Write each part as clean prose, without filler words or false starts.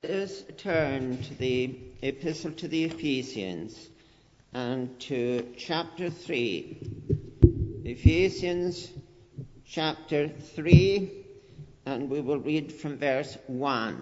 us turn to the Epistle to the Ephesians and to chapter 3. Ephesians chapter 3, and we will read from verse 1.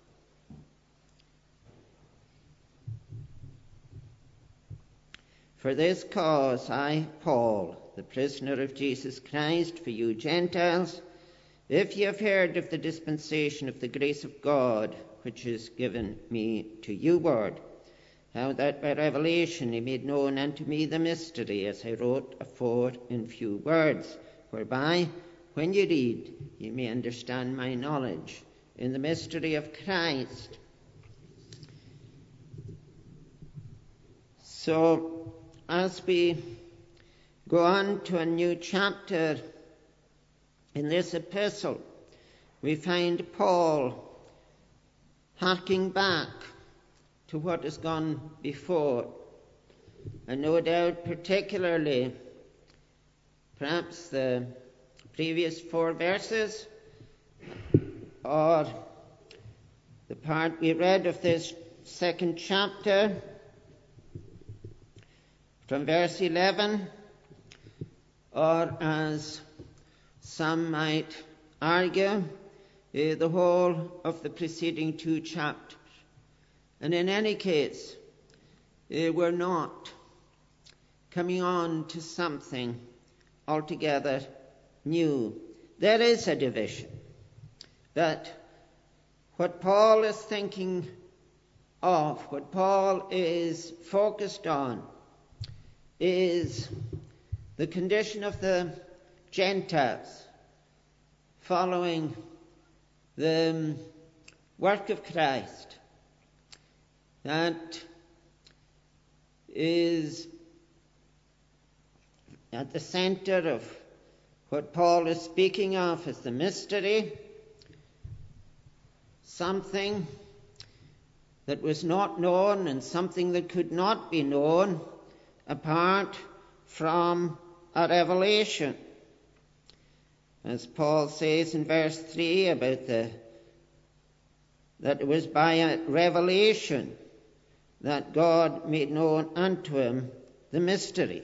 For this cause I, Paul, the prisoner of Jesus Christ, for you Gentiles, if ye have heard of the dispensation of the grace of God, which is given me to you ward, how that by revelation he made known unto me the mystery, as I wrote afore in few words, whereby, when ye read, ye may understand my knowledge in the mystery of Christ. So, as we go on to a new chapter in this epistle, we find Paul harking back to what has gone before, and no doubt particularly perhaps the previous 4 verses, or the part we read of this second chapter from verse 11, or as some might argue, the whole of the preceding 2 chapters. And in any case, we're not coming on to something altogether new. There is a division, but what Paul is thinking of, what Paul is focused on, is the condition of the Gentiles following the work of Christ. That is at the center of what Paul is speaking of as the mystery, something that was not known and something that could not be known apart from a revelation. As Paul says in verse 3 about that it was by a revelation that God made known unto him the mystery.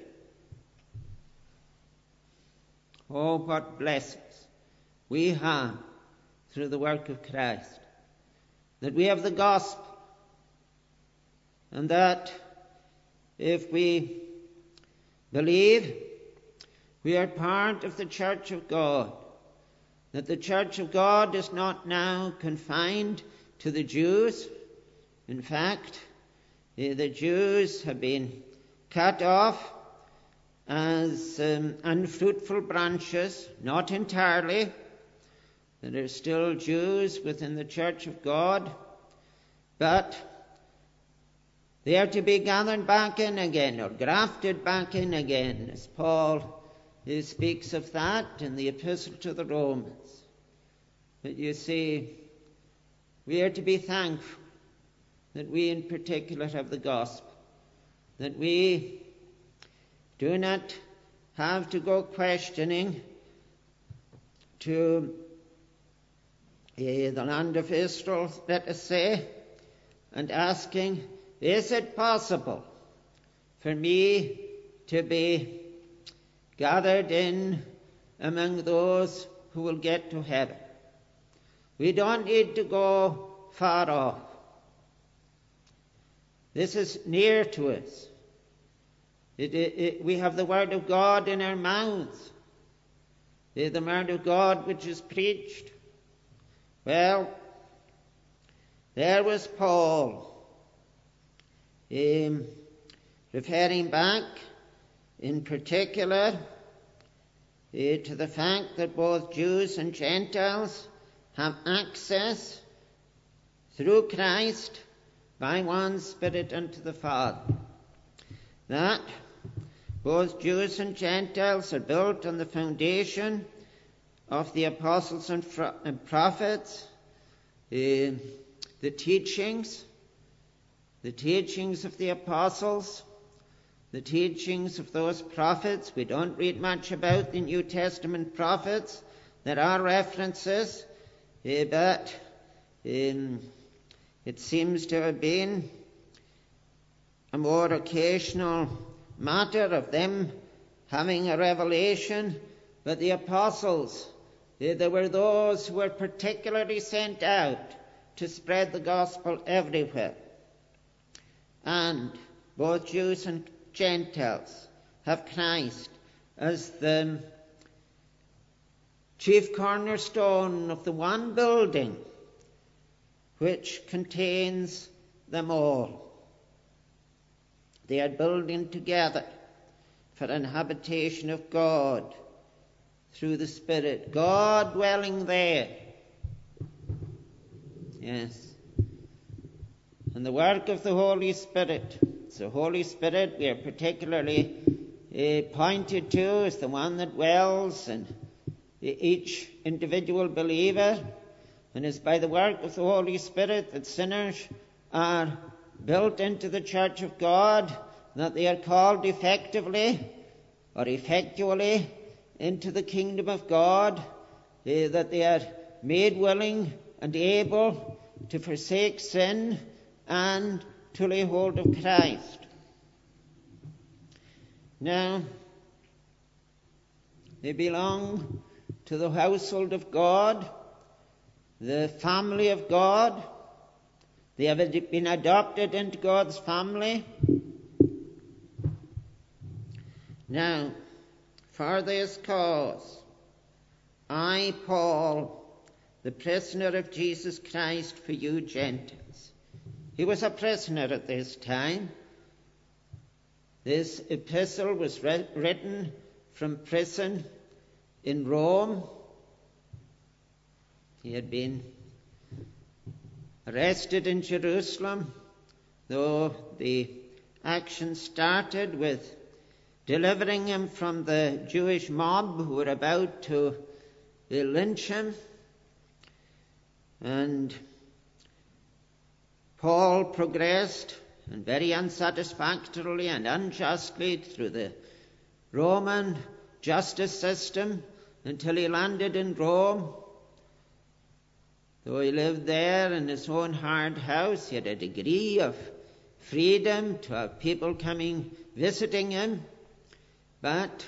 Oh, what blessings we have through the work of Christ, that we have the gospel, and that if we believe, we are part of the church of God, that the church of God is not now confined to the Jews. In fact, the Jews have been cut off as unfruitful branches, not entirely. There are still Jews within the church of God, but they are to be gathered back in again, or grafted back in again, as Paul speaks of that in the Epistle to the Romans. But you see, we are to be thankful that we in particular have the gospel, that we do not have to go questioning to the land of Israel, let us say, and asking, is it possible for me to be gathered in among those who will get to heaven? We don't need to go far off. This is near to us. We have the Word of God in our mouths, the Word of God which is preached. Well, there was Paul, referring back in particular to the fact that both Jews and Gentiles have access through Christ by one Spirit unto the Father. That both Jews and Gentiles are built on the foundation of the apostles and prophets, the teachings of the apostles, the teachings of those prophets. We don't read much about the New Testament prophets. There are references, but It seems to have been a more occasional matter of them having a revelation, but the apostles, there were those who were particularly sent out to spread the gospel everywhere. And both Jews and Gentiles have Christ as the chief cornerstone of the one building which contains them all. They are building together for an habitation of God through the Spirit, God dwelling there. Yes. And the work of the Holy Spirit. It's the Holy Spirit we are particularly pointed to as the one that dwells in each individual believer. And it's by the work of the Holy Spirit that sinners are built into the church of God, that they are called effectively or effectually into the kingdom of God, that they are made willing and able to forsake sin and to lay hold of Christ. Now, they belong to the household of God, the family of God. They have been adopted into God's family. Now, for this cause, I, Paul, the prisoner of Jesus Christ for you Gentiles. He was a prisoner at this time. This epistle was written from prison in Rome. He had been arrested in Jerusalem, though the action started with delivering him from the Jewish mob who were about to lynch him. And Paul progressed, and very unsatisfactorily and unjustly, through the Roman justice system until he landed in Rome. Though he lived there in his own hard house, he had a degree of freedom to have people coming visiting him. But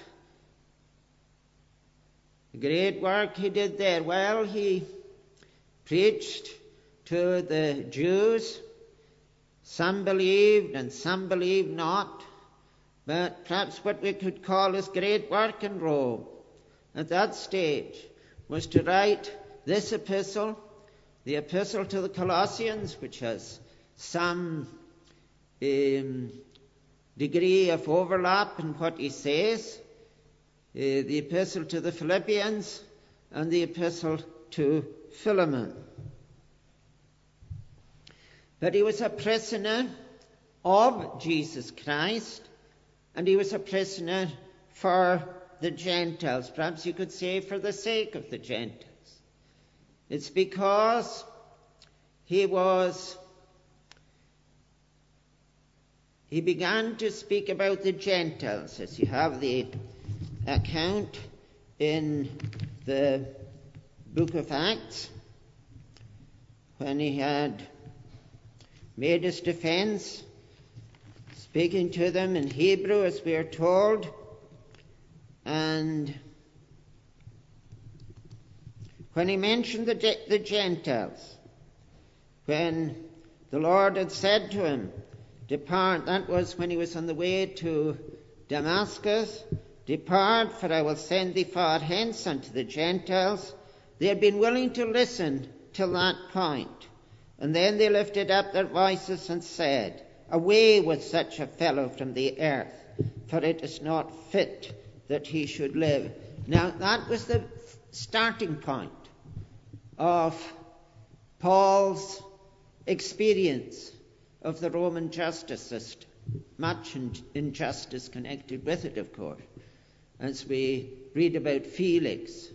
the great work he did there, well, he preached to the Jews. Some believed and some believed not, but perhaps what we could call his great work in Rome at that stage was to write this epistle, the epistle to the Colossians, which has some degree of overlap in what he says, the epistle to the Philippians, and the epistle to Philemon. But he was a prisoner of Jesus Christ, and he was a prisoner for the Gentiles. Perhaps you could say for the sake of the Gentiles. It's because he began to speak about the Gentiles, as you have the account in the book of Acts, when he had made his defense, speaking to them in Hebrew, as we are told. And when he mentioned the Gentiles, when the Lord had said to him, "Depart," that was when he was on the way to Damascus, "Depart, for I will send thee far hence unto the Gentiles." They had been willing to listen till that point. And then they lifted up their voices and said, "Away with such a fellow from the earth, for it is not fit that he should live." Now that was the starting point of Paul's experience of the Roman justice system. Much injustice connected with it, of course, as we read about Felix.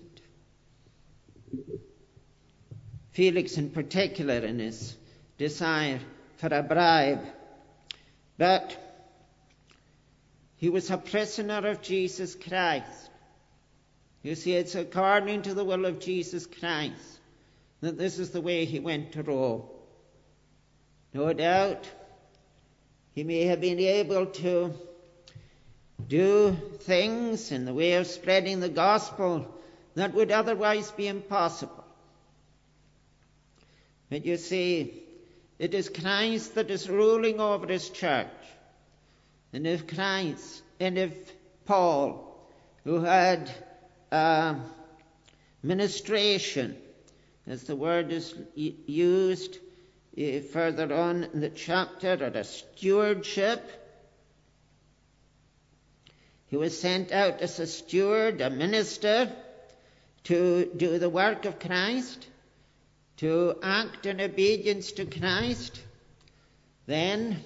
Felix in particular in his desire for a bribe. But he was a prisoner of Jesus Christ. You see, it's according to the will of Jesus Christ that this is the way he went to Rome. No doubt he may have been able to do things in the way of spreading the gospel that would otherwise be impossible. But you see, it is Christ that is ruling over his church. And if Paul, who had ministration, as the word is used further on in the chapter, or a stewardship, he was sent out as a steward, a minister, to do the work of Christ, to act in obedience to Christ. Then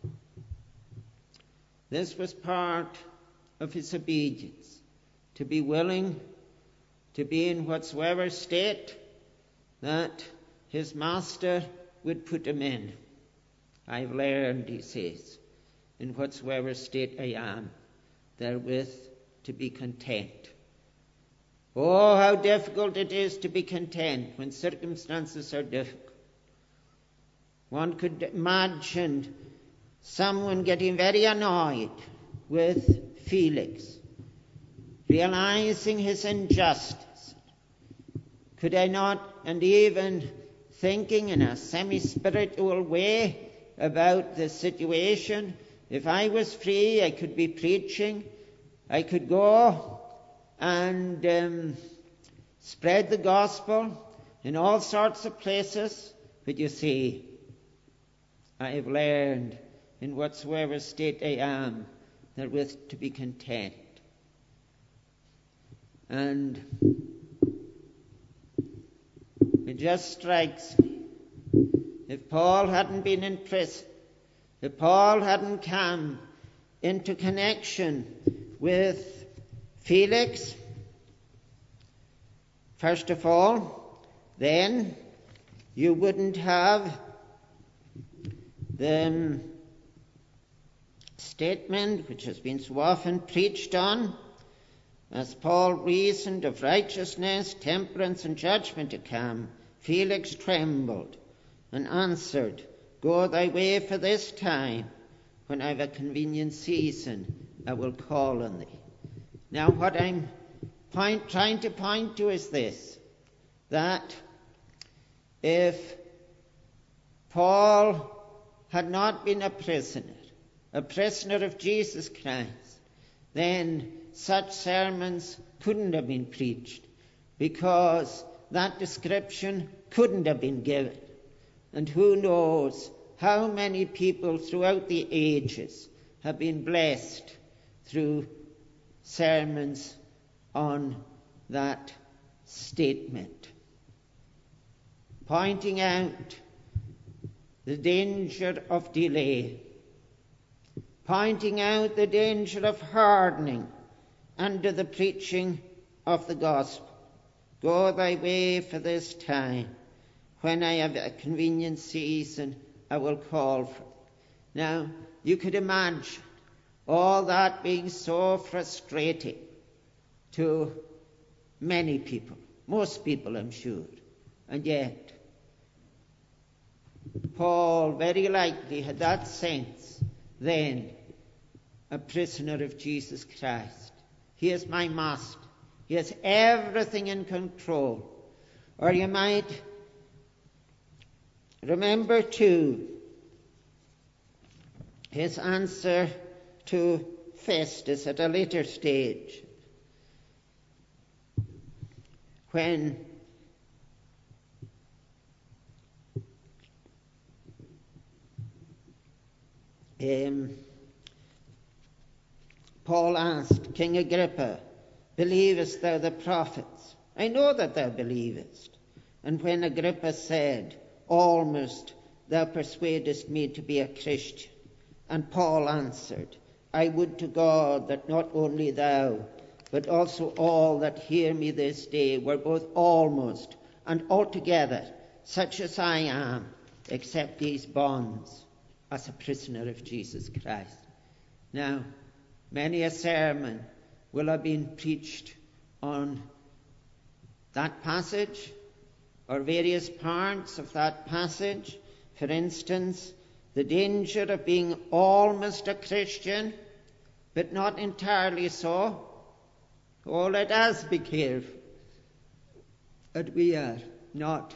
this was part of his obedience, to be willing to be in whatsoever state that his master would put him in. I've learned, he says, in whatsoever state I am, therewith to be content. Oh, how difficult it is to be content when circumstances are difficult. One could imagine someone getting very annoyed with Felix, realizing his injustice. Could I not, and even thinking in a semi-spiritual way about the situation, if I was free, I could be preaching, I could go and spread the gospel in all sorts of places. But you see, I have learned in whatsoever state I am, therewith to be content. And it just strikes me, if Paul hadn't been in prison, if Paul hadn't come into connection with Felix, first of all, then you wouldn't have the statement which has been so often preached on, as Paul reasoned of righteousness, temperance, and judgment to come. Felix trembled and answered, Go thy way for this time. When I have a convenient season, I will call on thee. Now what I'm trying to point to is this, that if Paul had not been a prisoner of Jesus Christ, then such sermons couldn't have been preached, because that description couldn't have been given. And who knows how many people throughout the ages have been blessed through sermons on that statement, pointing out the danger of delay, pointing out the danger of hardening under the preaching of the gospel. Go thy way for this time. When I have a convenient season, I will call for thee. Now, you could imagine all that being so frustrating to many people, most people, I'm sure. And yet, Paul very likely had that sense then, a prisoner of Jesus Christ. He is my master. He has everything in control. Or you might remember too his answer to Festus at a later stage, when Paul asked King Agrippa, Believest thou the prophets? I know that thou believest. And when Agrippa said, Almost thou persuadest me to be a Christian. And Paul answered, I would to God that not only thou, but also all that hear me this day were both almost and altogether such as I am, except these bonds, as a prisoner of Jesus Christ. Now, many a sermon will have been preached on that passage, or various parts of that passage, for instance, the danger of being almost a Christian, but not entirely so. Oh, let us be careful that we are not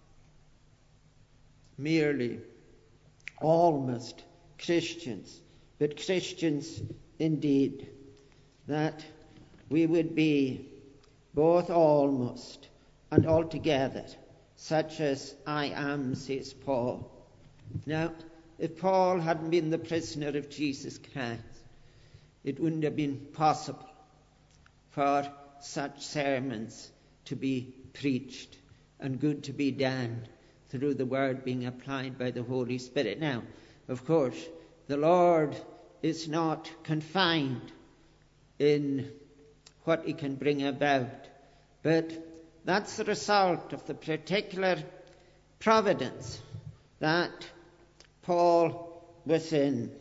merely almost Christians, but Christians indeed, that we would be both almost and altogether such as I am, says Paul. Now, if Paul hadn't been the prisoner of Jesus Christ, it wouldn't have been possible for such sermons to be preached and good to be done through the word being applied by the Holy Spirit. Now, of course, the Lord is not confined in what he can bring about, but that's the result of the particular providence that Paul was in.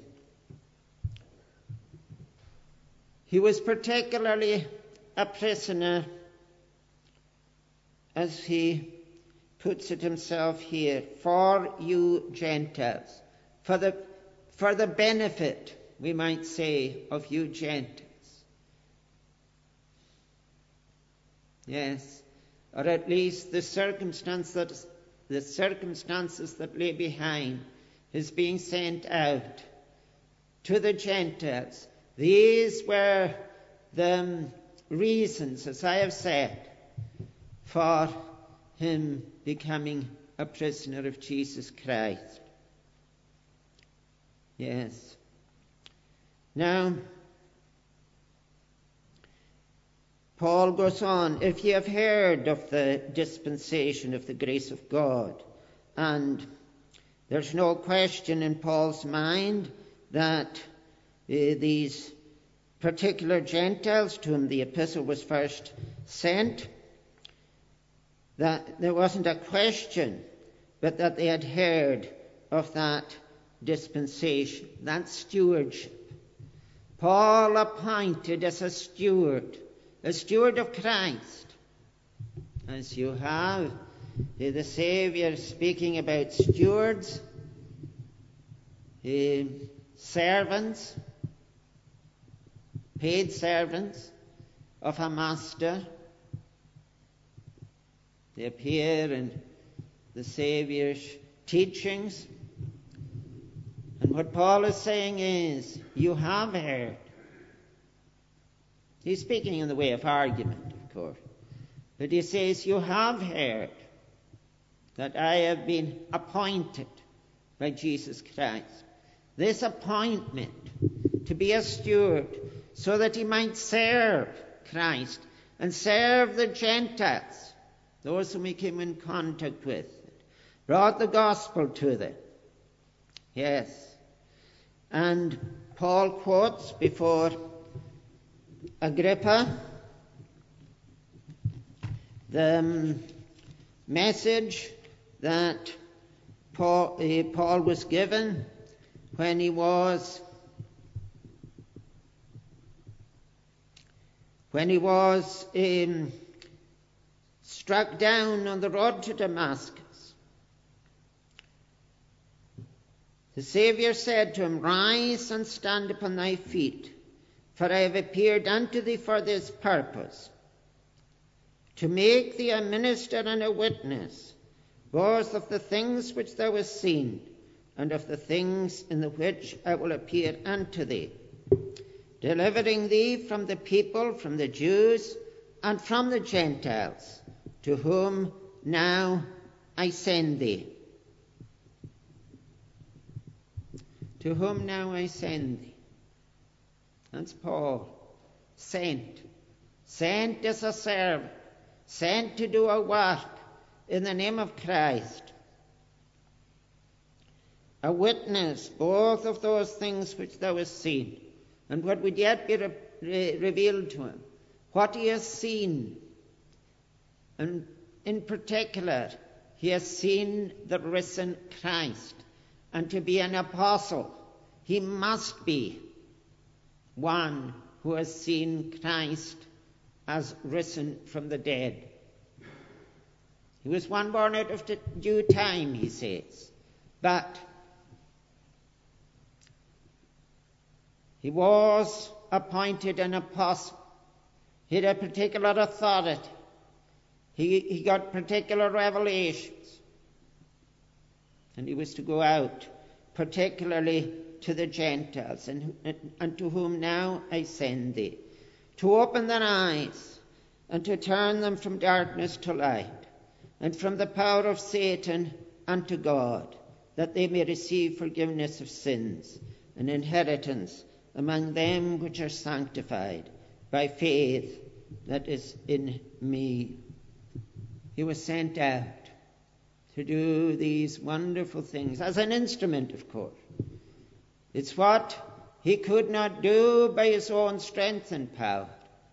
He was particularly a prisoner, as he puts it himself here, for you Gentiles, for the benefit, we might say, of you Gentiles. Yes, or at least the circumstances that lay behind his being sent out to the Gentiles. These were the reasons, as I have said, for him becoming a prisoner of Jesus Christ. Yes. Now, Paul goes on, if ye have heard of the dispensation of the grace of God, and there's no question in Paul's mind that these particular Gentiles to whom the epistle was first sent, that there wasn't a question, but that they had heard of that dispensation, that stewardship. Paul appointed as a steward of Christ, as you have the Saviour speaking about stewards, servants, paid servants of a master. They appear in the Saviour's teachings. And what Paul is saying is, you have heard. He's speaking in the way of argument, of course. But he says, you have heard that I have been appointed by Jesus Christ. This appointment to be a steward so that he might serve Christ and serve the Gentiles, those whom he came in contact with, brought the gospel to them. Yes. And Paul quotes before Agrippa the message that Paul was given when he was struck down on the road to Damascus. The Saviour said to him, rise and stand upon thy feet, for I have appeared unto thee for this purpose, to make thee a minister and a witness, both of the things which thou hast seen, and of the things in the which I will appear unto thee, delivering thee from the people, from the Jews, and from the Gentiles, to whom now I send thee. To whom now I send thee. That's Paul. Sent. Sent as a servant. Sent to do a work in the name of Christ. A witness, both of those things which thou hast seen, and what would yet be revealed to him. What he has seen. And in particular, he has seen the risen Christ. And to be an apostle, he must be one who has seen Christ as risen from the dead. He was one born out of the due time, he says. But he was appointed an apostle. He had a particular authority. He got particular revelations. And he was to go out, particularly to the Gentiles, and to whom now I send thee, to open their eyes, and to turn them from darkness to light, and from the power of Satan unto God, that they may receive forgiveness of sins, and inheritance among them which are sanctified by faith that is in me. He was sent out to do these wonderful things as an instrument, of course. It's what he could not do by his own strength and power.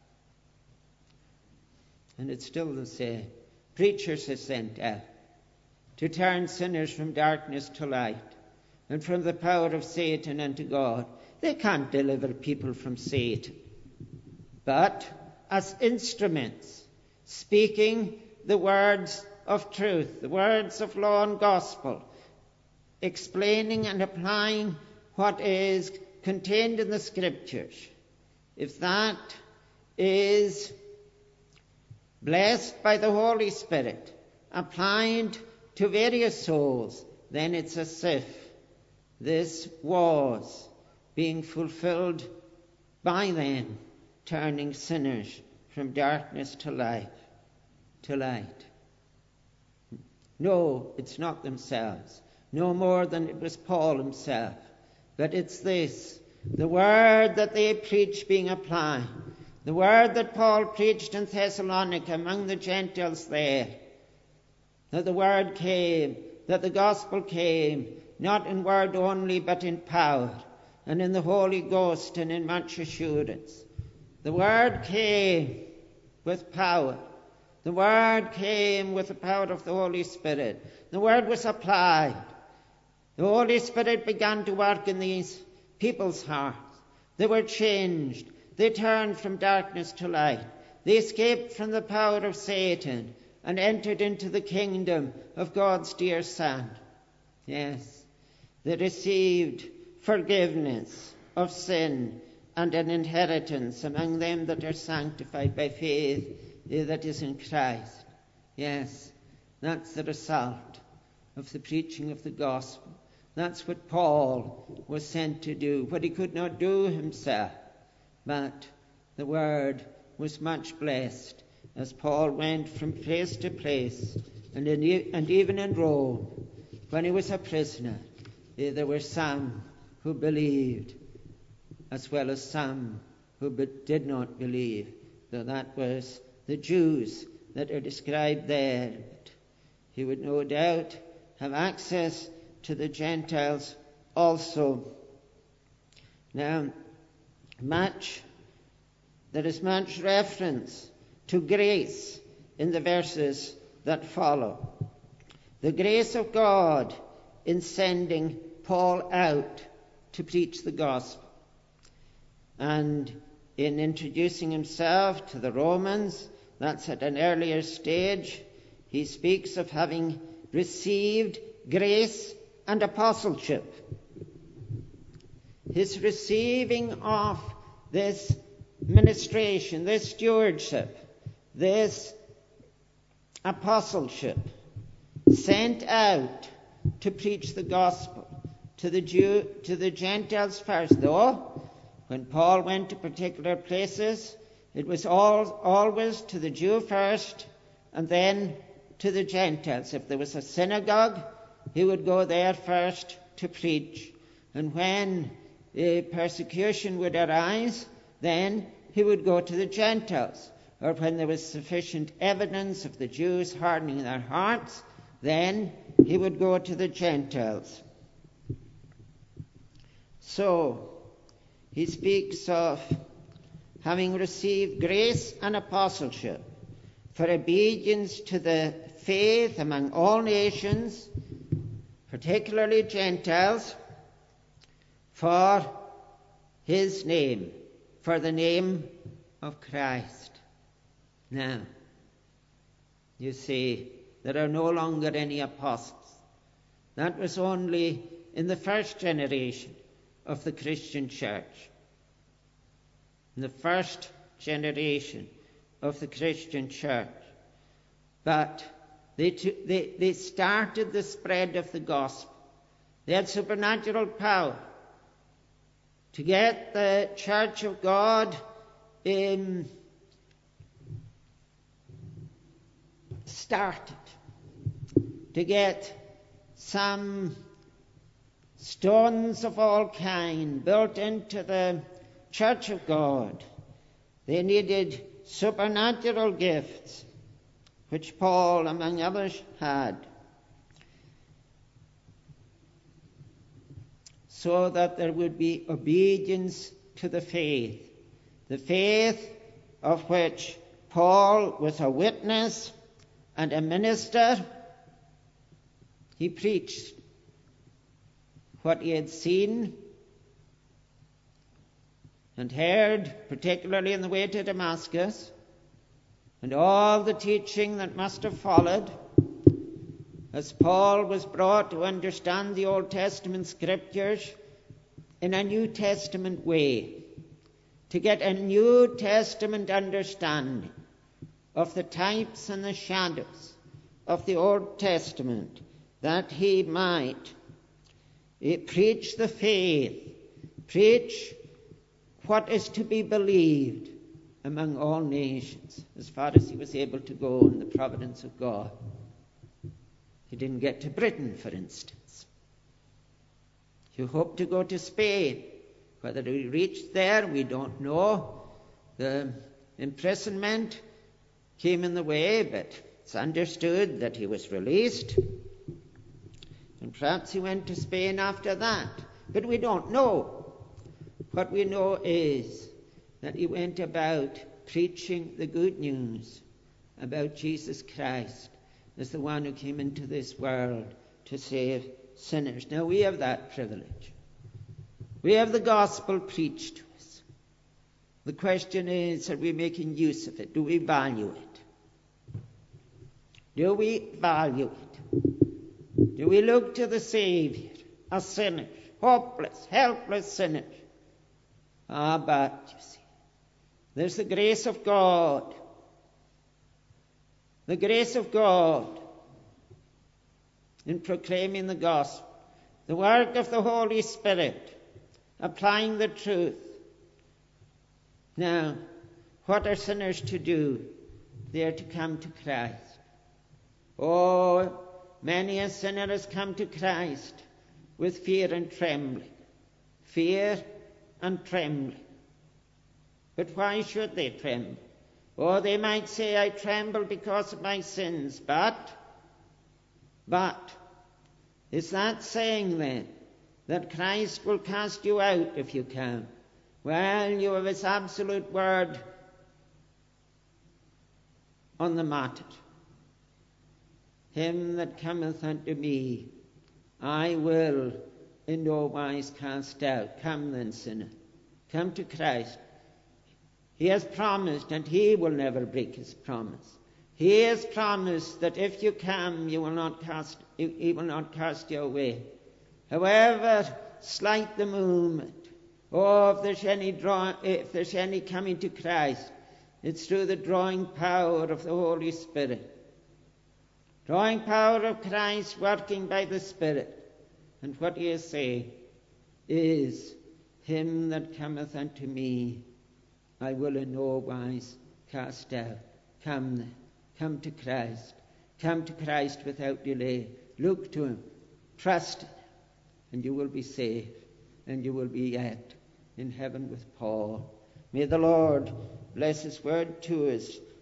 And it's still the same. Preachers are sent out to turn sinners from darkness to light, and from the power of Satan unto God. They can't deliver people from Satan, but as instruments, speaking the words of truth, the words of law and gospel, explaining and applying what is contained in the Scriptures. If that is blessed by the Holy Spirit, applied to various souls, then it's as if this was being fulfilled by them, turning sinners from darkness to light. No, it's not themselves, no more than it was Paul himself, but it's this, the word that they preach being applied, the word that Paul preached in Thessalonica among the Gentiles there, that the word came, that the gospel came, not in word only, but in power, and in the Holy Ghost, and in much assurance. The word came with power. The word came with the power of the Holy Spirit. The word was applied. The Holy Spirit began to work in these people's hearts. They were changed. They turned from darkness to light. They escaped from the power of Satan and entered into the kingdom of God's dear Son. Yes, they received forgiveness of sin and an inheritance among them that are sanctified by faith that is in Christ. Yes, that's the result of the preaching of the gospel. That's what Paul was sent to do, what he could not do himself. But the word was much blessed as Paul went from place to place, and even in Rome, when he was a prisoner, there were some who believed, as well as some who did not believe, though that was the Jews that are described there. But he would no doubt have access to the Gentiles also. Now, there is much reference to grace in the verses that follow. The grace of God in sending Paul out to preach the gospel, and in introducing himself to the Romans, that's at an earlier stage, he speaks of having received grace and apostleship. His receiving of this ministration, this stewardship, this apostleship, sent out to preach the gospel to the Gentiles first. Though when Paul went to particular places, it was always to the Jew first and then to the Gentiles. If there was a synagogue, he would go there first to preach. And when persecution would arise, then he would go to the Gentiles. Or when there was sufficient evidence of the Jews hardening their hearts, then he would go to the Gentiles. So, he speaks of having received grace and apostleship for obedience to the faith among all nations, particularly Gentiles, for his name, for the name of Christ. Now, you see, there are no longer any apostles. That was only in the first generation of the Christian church. In the first generation of the Christian church. But they started the spread of the gospel. They had supernatural power to get the church of God started, to get some stones of all kind built into the church of God. They needed supernatural gifts, which Paul, among others, had, so that there would be obedience to the faith of which Paul was a witness and a minister. He preached what he had seen and heard, particularly in the way to Damascus, and all the teaching that must have followed as Paul was brought to understand the Old Testament scriptures in a New Testament way, to get a New Testament understanding of the types and the shadows of the Old Testament, that he might preach the faith, preach what is to be believed among all nations, as far as he was able to go in the providence of God. He didn't get to Britain, for instance. He hoped to go to Spain. Whether he reached there, we don't know. The imprisonment came in the way, but it's understood that he was released. And perhaps he went to Spain after that. But we don't know. What we know is that he went about preaching the good news about Jesus Christ as the one who came into this world to save sinners. Now we have that privilege. We have the gospel preached to us. The question is, are we making use of it? Do we value it? Do we value it? Do we look to the Savior as sinners, hopeless, helpless sinners? But you see, there's the grace of God. The grace of God in proclaiming the gospel. The work of the Holy Spirit, applying the truth. Now, what are sinners to do? They are to come to Christ. Oh, many a sinner has come to Christ with fear and trembling. Fear and trembling. But why should they tremble? Oh, they might say, I tremble because of my sins. But, is that saying then that Christ will cast you out if you come? Well, you have his absolute word on the matter. Him that cometh unto me, I will in no wise cast out. Come then, sinner. Come to Christ. He has promised, and he will never break his promise. He has promised that if you come, he will not cast you away. However slight the movement, if there's any coming to Christ, it's through the drawing power of the Holy Spirit. Drawing power of Christ working by the Spirit. And what he is saying is, him that cometh unto me, I will in no wise cast out. Come then, come to Christ. Come to Christ without delay. Look to him, trust in him, and you will be saved, and you will be yet in heaven with Paul. May the Lord bless his word to us